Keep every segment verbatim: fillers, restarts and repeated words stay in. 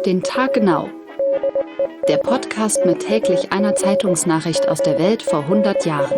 den Tag genau. Der Podcast mit täglich einer Zeitungsnachricht aus der Welt vor hundert Jahren.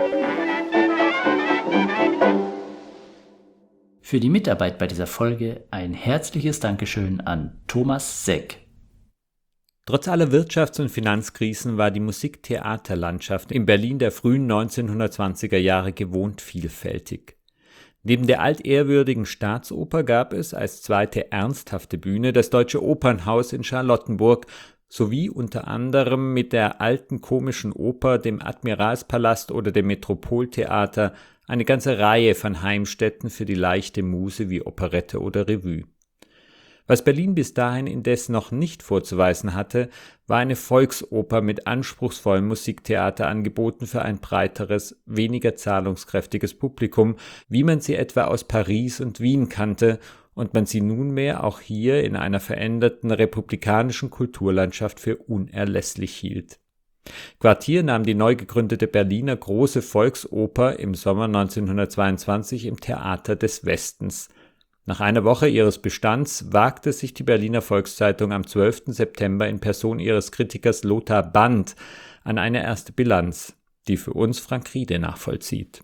Für die Mitarbeit bei dieser Folge ein herzliches Dankeschön an Thomas Seck. Trotz aller Wirtschafts- und Finanzkrisen war die Musiktheaterlandschaft in Berlin der frühen neunzehnhundertzwanziger Jahre gewohnt vielfältig. Neben der altehrwürdigen Staatsoper gab es als zweite ernsthafte Bühne das Deutsche Opernhaus in Charlottenburg sowie unter anderem mit der Alten Komischen Oper, dem Admiralspalast oder dem Metropoltheater eine ganze Reihe von Heimstätten für die leichte Muse wie Operette oder Revue. Was Berlin bis dahin indes noch nicht vorzuweisen hatte, war eine Volksoper mit anspruchsvollem Musiktheaterangeboten für ein breiteres, weniger zahlungskräftiges Publikum, wie man sie etwa aus Paris und Wien kannte und man sie nunmehr auch hier in einer veränderten republikanischen Kulturlandschaft für unerlässlich hielt. Quartier nahm die neu gegründete Berliner Große Volksoper im Sommer neunzehnhundertzweiundzwanzig im Theater des Westens. Nach einer Woche ihres Bestands wagte sich die Berliner Volkszeitung am zwölften September in Person ihres Kritikers Lothar Band an eine erste Bilanz, die für uns Frank Riede nachvollzieht.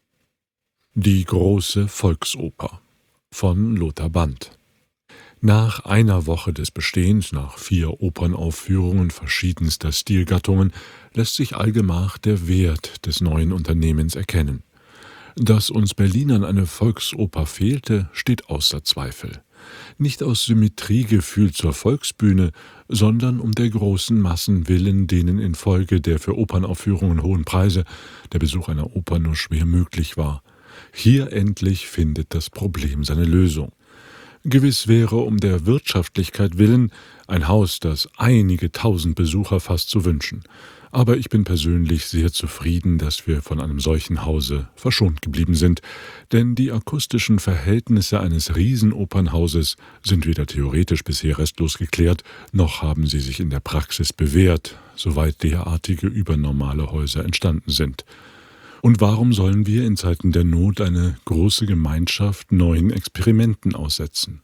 Die Große Volksoper von Lothar Band. Nach einer Woche des Bestehens, nach vier Opernaufführungen verschiedenster Stilgattungen, lässt sich allgemach der Wert des neuen Unternehmens erkennen. Dass uns Berlinern eine Volksoper fehlte, steht außer Zweifel. Nicht aus Symmetriegefühl zur Volksbühne, sondern um der großen Massen willen, denen infolge der für Opernaufführungen hohen Preise der Besuch einer Oper nur schwer möglich war. Hier endlich findet das Problem seine Lösung. Gewiss wäre um der Wirtschaftlichkeit willen ein Haus, das einige tausend Besucher fasst, zu wünschen. Aber ich bin persönlich sehr zufrieden, dass wir von einem solchen Hause verschont geblieben sind, denn die akustischen Verhältnisse eines Riesenopernhauses sind weder theoretisch bisher restlos geklärt, noch haben sie sich in der Praxis bewährt, soweit derartige übernormale Häuser entstanden sind. Und warum sollen wir in Zeiten der Not eine große Gemeinschaft neuen Experimenten aussetzen?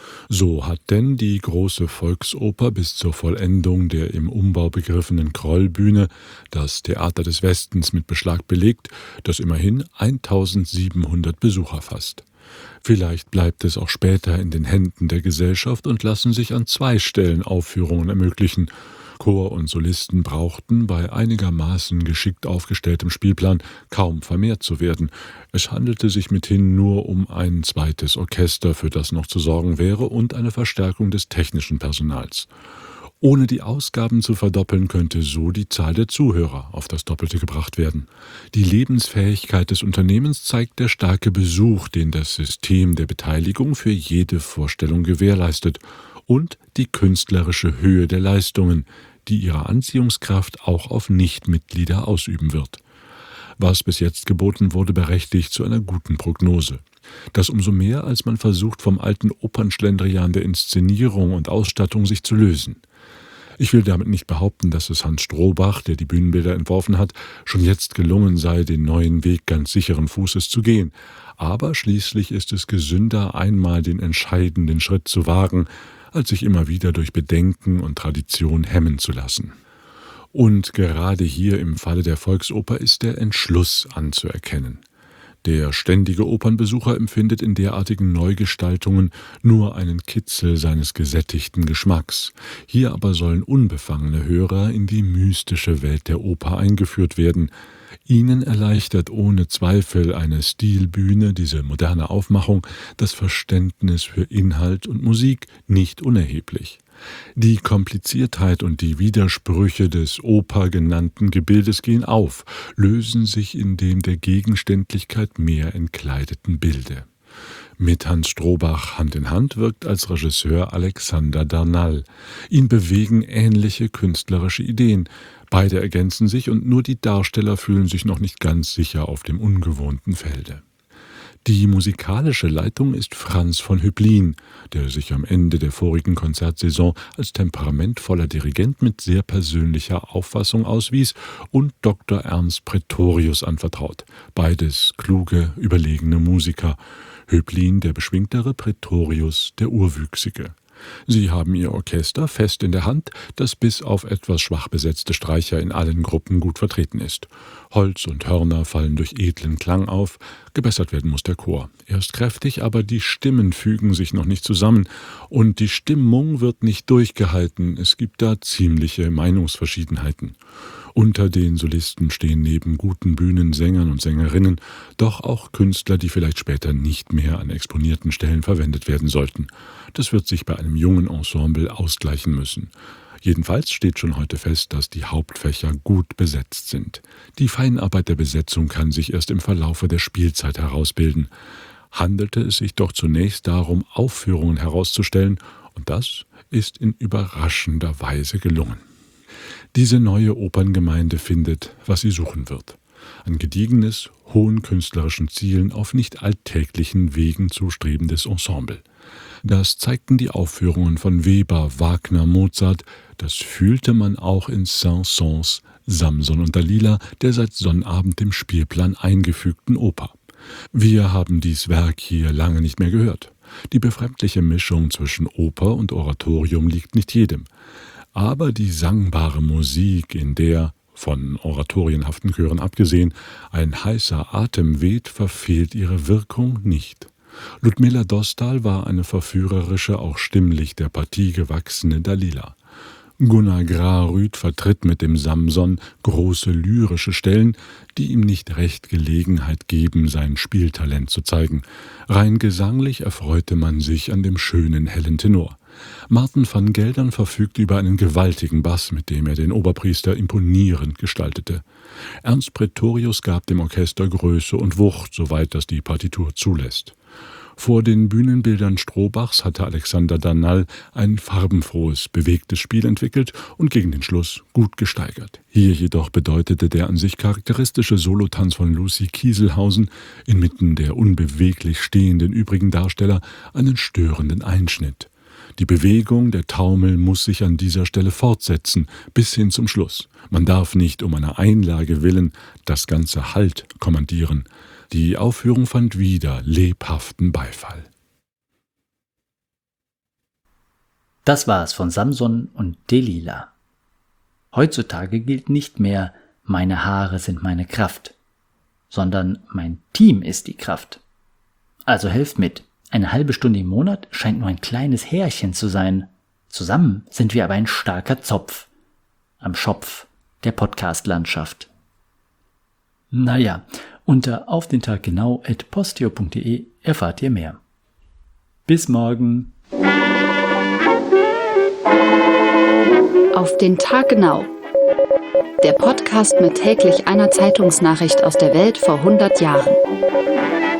So hat denn die Große Volksoper bis zur Vollendung der im Umbau begriffenen Krollbühne das Theater des Westens mit Beschlag belegt, das immerhin eintausendsiebenhundert Besucher fasst. Vielleicht bleibt es auch später in den Händen der Gesellschaft und lassen sich an zwei Stellen Aufführungen ermöglichen. Chor und Solisten brauchten bei einigermaßen geschickt aufgestelltem Spielplan kaum vermehrt zu werden. Es handelte sich mithin nur um ein zweites Orchester, für das noch zu sorgen wäre, und eine Verstärkung des technischen Personals. Ohne die Ausgaben zu verdoppeln, könnte so die Zahl der Zuhörer auf das Doppelte gebracht werden. Die Lebensfähigkeit des Unternehmens zeigt der starke Besuch, den das System der Beteiligung für jede Vorstellung gewährleistet, und die künstlerische Höhe der Leistungen, die ihre Anziehungskraft auch auf Nichtmitglieder ausüben wird. Was bis jetzt geboten wurde, berechtigt zu einer guten Prognose. Das umso mehr, als man versucht, vom alten Opernschlendrian der Inszenierung und Ausstattung sich zu lösen. Ich will damit nicht behaupten, dass es Hans Strohbach, der die Bühnenbilder entworfen hat, schon jetzt gelungen sei, den neuen Weg ganz sicheren Fußes zu gehen. Aber schließlich ist es gesünder, einmal den entscheidenden Schritt zu wagen, als sich immer wieder durch Bedenken und Tradition hemmen zu lassen. Und gerade hier im Falle der Volksoper ist der Entschluss anzuerkennen. Der ständige Opernbesucher empfindet in derartigen Neugestaltungen nur einen Kitzel seines gesättigten Geschmacks. Hier aber sollen unbefangene Hörer in die mystische Welt der Oper eingeführt werden. Ihnen erleichtert ohne Zweifel eine Stilbühne, diese moderne Aufmachung, das Verständnis für Inhalt und Musik nicht unerheblich. Die Kompliziertheit und die Widersprüche des Oper genannten Gebildes gehen auf, lösen sich in dem der Gegenständlichkeit mehr entkleideten Bilde. Mit Hans Strohbach Hand in Hand wirkt als Regisseur Alexander Darnall. Ihn bewegen ähnliche künstlerische Ideen. Beide ergänzen sich und nur die Darsteller fühlen sich noch nicht ganz sicher auf dem ungewohnten Felde. Die musikalische Leitung ist Franz von Hüblin, der sich am Ende der vorigen Konzertsaison als temperamentvoller Dirigent mit sehr persönlicher Auffassung auswies, und Doktor Ernst Praetorius anvertraut. Beides kluge, überlegene Musiker. Hüblin der Beschwingtere, Praetorius der Urwüchsige. Sie haben ihr Orchester fest in der Hand, das bis auf etwas schwach besetzte Streicher in allen Gruppen gut vertreten ist. Holz und Hörner fallen durch edlen Klang auf, gebessert werden muss der Chor. Er ist kräftig, aber die Stimmen fügen sich noch nicht zusammen und die Stimmung wird nicht durchgehalten, es gibt da ziemliche Meinungsverschiedenheiten. Unter den Solisten stehen neben guten Bühnensängern und Sängerinnen doch auch Künstler, die vielleicht später nicht mehr an exponierten Stellen verwendet werden sollten. Das wird sich bei einem jungen Ensemble ausgleichen müssen. Jedenfalls steht schon heute fest, dass die Hauptfächer gut besetzt sind. Die Feinarbeit der Besetzung kann sich erst im Verlaufe der Spielzeit herausbilden. Handelte es sich doch zunächst darum, Aufführungen herauszustellen, und das ist in überraschender Weise gelungen. Diese neue Operngemeinde findet, was sie suchen wird. Ein gediegenes, hohen künstlerischen Zielen auf nicht alltäglichen Wegen zustrebendes Ensemble. Das zeigten die Aufführungen von Weber, Wagner, Mozart, das fühlte man auch in Saint-Saëns Samson und Dalila, der seit Sonnabend im Spielplan eingefügten Oper. Wir haben dies Werk hier lange nicht mehr gehört. Die befremdliche Mischung zwischen Oper und Oratorium liegt nicht jedem. Aber die sangbare Musik, in der, von oratorienhaften Chören abgesehen, ein heißer Atem weht, verfehlt ihre Wirkung nicht. Ludmilla Dostal war eine verführerische, auch stimmlich der Partie gewachsene Dalila. Gunnar Grahrüt vertritt mit dem Samson große lyrische Stellen, die ihm nicht recht Gelegenheit geben, sein Spieltalent zu zeigen. Rein gesanglich erfreute man sich an dem schönen, hellen Tenor. Martin van Geldern verfügte über einen gewaltigen Bass, mit dem er den Oberpriester imponierend gestaltete. Ernst Praetorius gab dem Orchester Größe und Wucht, soweit das die Partitur zulässt. Vor den Bühnenbildern Strohbachs hatte Alexander Danal ein farbenfrohes, bewegtes Spiel entwickelt und gegen den Schluss gut gesteigert. Hier jedoch bedeutete der an sich charakteristische Solotanz von Lucy Kieselhausen inmitten der unbeweglich stehenden übrigen Darsteller einen störenden Einschnitt. Die Bewegung, der Taumel muss sich an dieser Stelle fortsetzen, bis hin zum Schluss. Man darf nicht um einer Einlage willen das ganze Halt kommandieren. Die Aufführung fand wieder lebhaften Beifall. Das war es von Samson und Delila. Heutzutage gilt nicht mehr, meine Haare sind meine Kraft, sondern mein Team ist die Kraft. Also helft mit. Eine halbe Stunde im Monat scheint nur ein kleines Härchen zu sein. Zusammen sind wir aber ein starker Zopf am Schopf der Podcast-Landschaft. Naja, unter auf den Tag genau at posteo punkt de erfahrt ihr mehr. Bis morgen. Auf den Tag genau. Der Podcast mit täglich einer Zeitungsnachricht aus der Welt vor hundert Jahren.